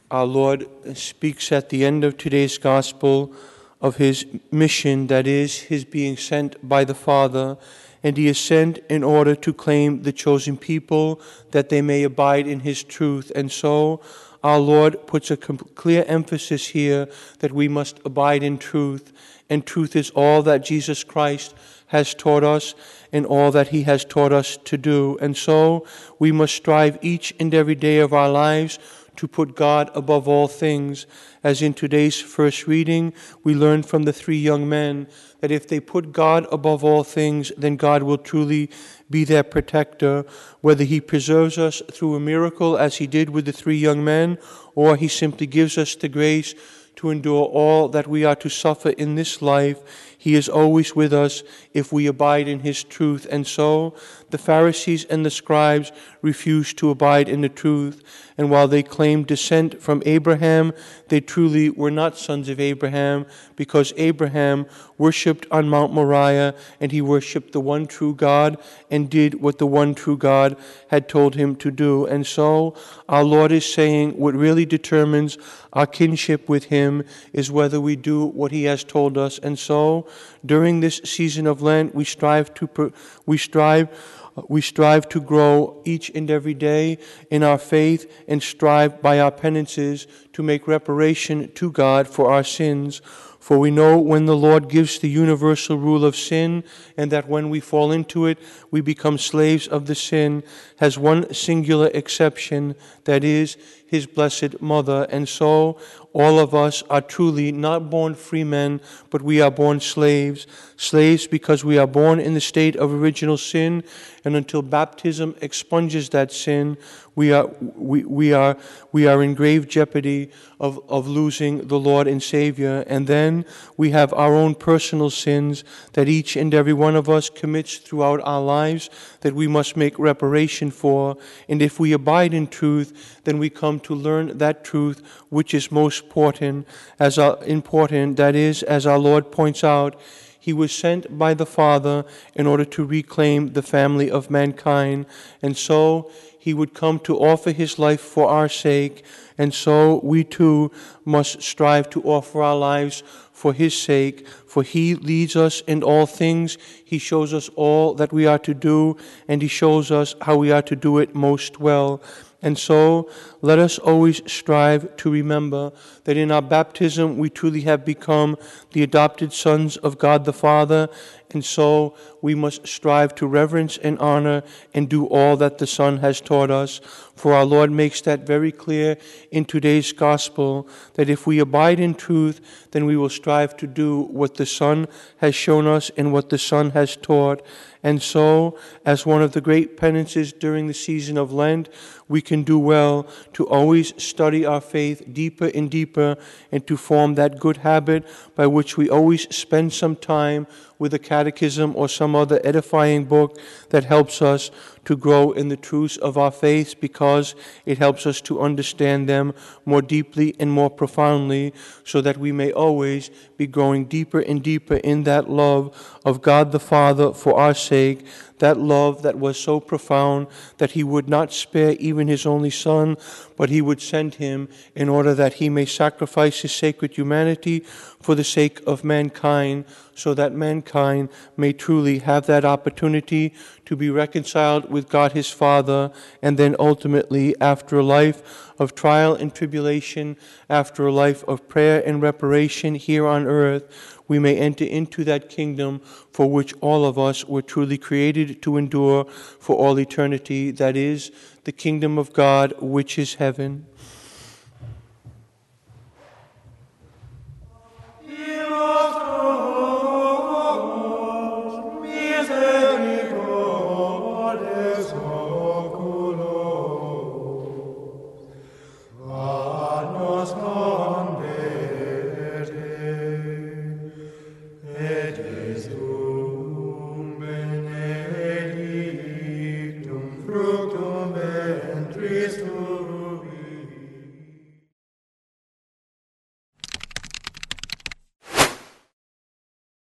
Our Lord speaks at the end of today's gospel of his mission, that is, his being sent by the Father, and he is sent in order to claim the chosen people that they may abide in his truth. And so our Lord puts a clear emphasis here that we must abide in truth, and truth is all that Jesus Christ has taught us and all that he has taught us to do. And so we must strive each and every day of our lives to put God above all things. As in today's first reading, we learn from the three young men that if they put God above all things, then God will truly be their protector, whether he preserves us through a miracle as he did with the three young men, or he simply gives us the grace to endure all that we are to suffer in this life. He is always with us if we abide in his truth. And so the Pharisees and the scribes refused to abide in the truth. And while they claimed descent from Abraham, they truly were not sons of Abraham, because Abraham worshipped on Mount Moriah, and he worshipped the one true God and did what the one true God had told him to do. And so our Lord is saying what really determines our kinship with him is whether we do what he has told us. And so during this season of Lent, we strive to grow each and every day in our faith, and strive by our penances to make reparation to God for our sins. For we know when the Lord gives the universal rule of sin, and that when we fall into it, we become slaves of the sin, has one singular exception, that is, his blessed mother. And so all of us are truly not born free men, but we are born slaves. Slaves because we are born in the state of original sin, and until baptism expunges that sin, we are in grave jeopardy of losing the Lord and Savior. And then we have our own personal sins that each and every one of us commits throughout our lives that we must make reparation for. And if we abide in truth, then we come to learn that truth which is most important, that is, as our Lord points out, he was sent by the Father in order to reclaim the family of mankind. And so he would come to offer his life for our sake. And so we too must strive to offer our lives for his sake. For he leads us in all things. He shows us all that we are to do, and he shows us how we are to do it most well. And so let us always strive to remember that in our baptism we truly have become the adopted sons of God the Father, and so we must strive to reverence and honor and do all that the Son has taught us. For our Lord makes that very clear in today's gospel, that if we abide in truth, then we will strive to do what the Son has shown us and what the Son has taught. And so, as one of the great penances during the season of Lent, we can do well to always study our faith deeper and deeper, and to form that good habit by which we always spend some time with a catechism or some other edifying book that helps us to grow in the truths of our faith, because it helps us to understand them more deeply and more profoundly, so that we may always be growing deeper and deeper in that love of God the Father for our sake, that love that was so profound that he would not spare even his only Son, but he would send him in order that he may sacrifice his sacred humanity for the sake of mankind, so that mankind may truly have that opportunity to be reconciled with God his Father, and then ultimately, after a life of trial and tribulation, after a life of prayer and reparation here on earth, we may enter into that kingdom for which all of us were truly created to endure for all eternity, that is, the kingdom of God, which is heaven. Fructum ventris tui,